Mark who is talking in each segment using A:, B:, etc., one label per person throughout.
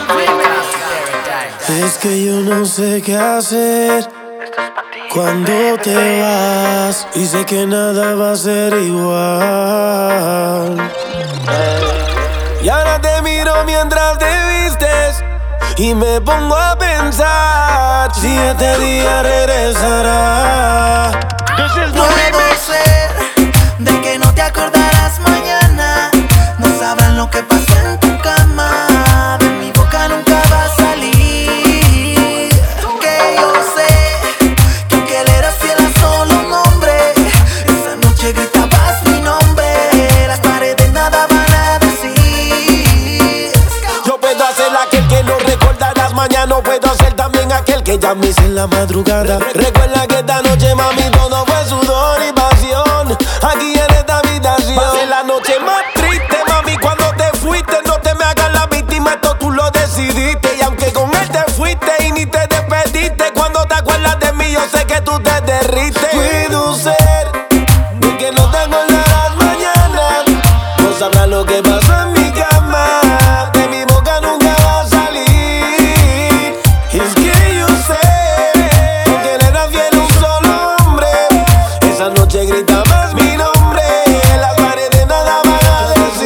A: Es que yo no sé qué hacer cuando te vas y sé que nada va a ser igual. Y ahora te miro mientras te vistes y me pongo a pensar si este día regresará.
B: Puedo ser de que no te acordarás mañana. No sabrán lo que pasó en tu cama. De mi boca nunca va a salir. Que yo sé que aunque le eras fiel a solo un hombre, esa noche gritabas mi nombre. Las paredes nada van a decir.
A: Yo puedo hacer aquel que no recordarás mañana. Puedo ser también aquel que llames en la madrugada. Recuerda que esta noche, mami, todo fue sudor y pasión. Aquí en esta habitación va a ser la noche más triste, mami. Cuando te fuiste, no te me hagas la víctima. Esto tú lo decidiste. Y aunque con él te fuiste y ni te despediste, cuando te acuerdas de mí, yo sé que tú te derrites. Puedo ser de que no te acordarás mañana. No sabrás lo que pasó en mi cama. De mi boca nunca va a salir. Es que yo sé que le era fiel a un solo hombre. Esa noche grita más mi nombre. Las paredes nada van a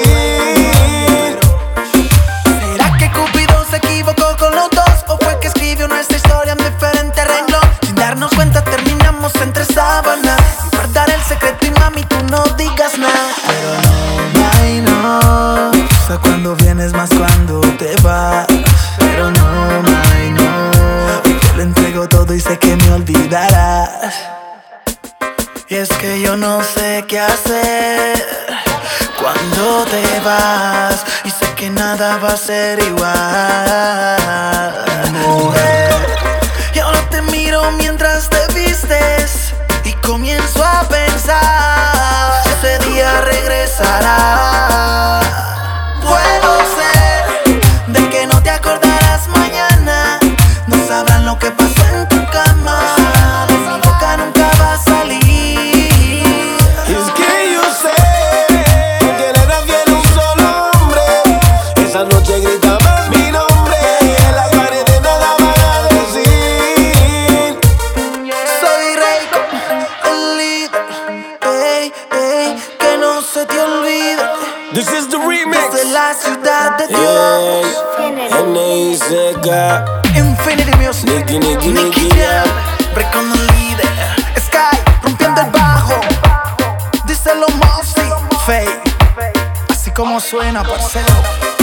A: decir.
B: ¿Será que Cupido se equivocó con los dos? ¿O fue que escribió nuestra historia en diferente renglón? Sin darnos cuenta terminamos entre sábanas. Guardar el secreto y mami tú no digas nada. Pero no, ay no. O sea, cuando vienes más cuando te vas. Pero no, ay no. Yo le entrego todo y sé que me olvidarás. Y es que yo no sé qué hacer cuando te vas y sé que nada va a ser igual, mujer. Y ahora te miro mientras te vistes y comienzo a pensar si ese día regresará. Puedo ser de que no te acordarás mañana. No sabrán lo que pasó en tu cama. De mi boca nunca va a salir.
A: Es que yo sé que le era fiel a un solo hombre. Esa noche grita más mi nombre. Las paredes nada van a decir.
B: Soy Reiko, el líder. Ey, ey, que no se te olvide.
A: This is the remix.
B: Desde la ciudad de Dios.
A: N.I.C.K.
B: Infinity Music.
A: Nicky
B: Jam. Break con el líder. Sky rompiendo el bajo. Díselo Mossy. Faye. Así como suena, parcero.